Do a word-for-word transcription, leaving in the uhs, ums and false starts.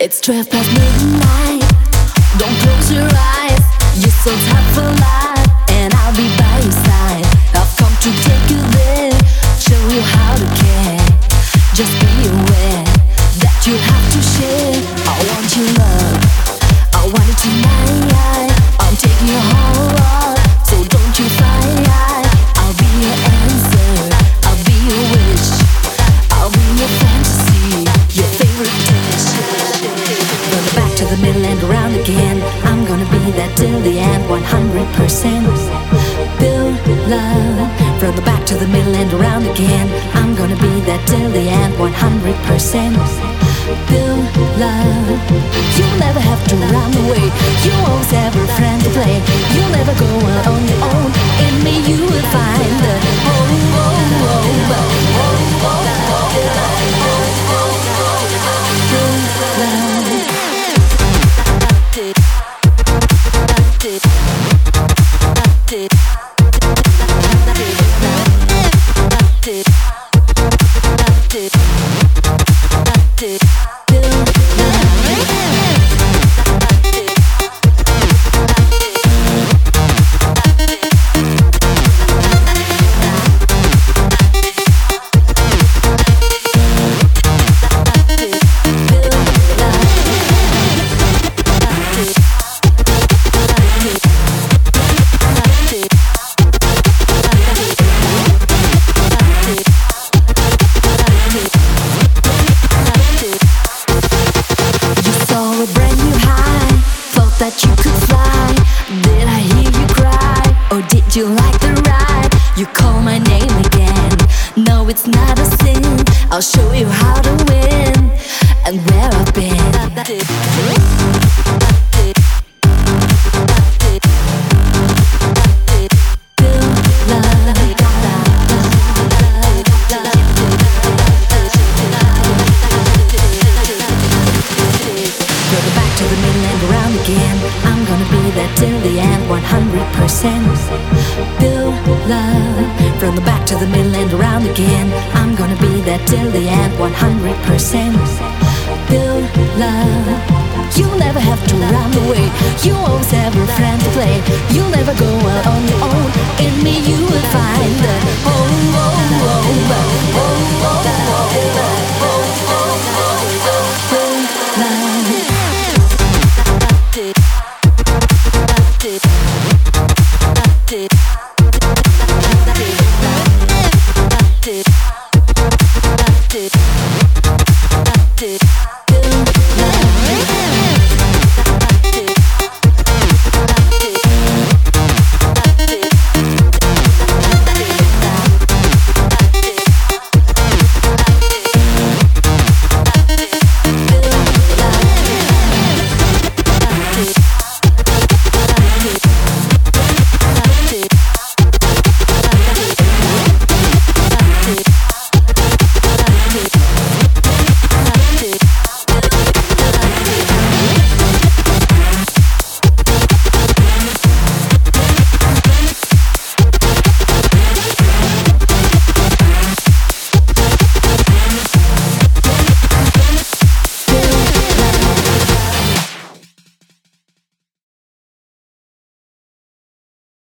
It's twelve past midnight. Don't close your eyes. You're so tough for life, and I'll be by your side. I've come to take you there, show you how to care. Just be aware that you have to share. I want your love, I want it tonight. I'm taking your whole heart, so don't you fight. I'll be your answer, I'll be your wish, I'll be your fantasy, your favorite dish. From the back to the middle and around again, I'm gonna be there till the end, one hundred percent. Build love. From the back to the middle and around again, I'm gonna be there till the end, one hundred percent. Build love. You'll never have to run away. You always have a friend to play. You'll never go out on your own. In me you will find the oh, oh, oh, oh, oh, oh, oh, oh. Build love. That you could fly. Did I hear you cry? Or did you like the ride? You call my name again. No, it's not a sin. I'll show you how to win and where I've been. To the middle and around again, I'm gonna be there till the end, one hundred percent. Build love. From the back to the middle and around again, I'm gonna be there till the end, one hundred percent. Build love. You'll never have to run away. You always have a friend to play. You'll never go out on your own. In me you will find the oh, oh, oh, oh, oh, oh, oh, oh.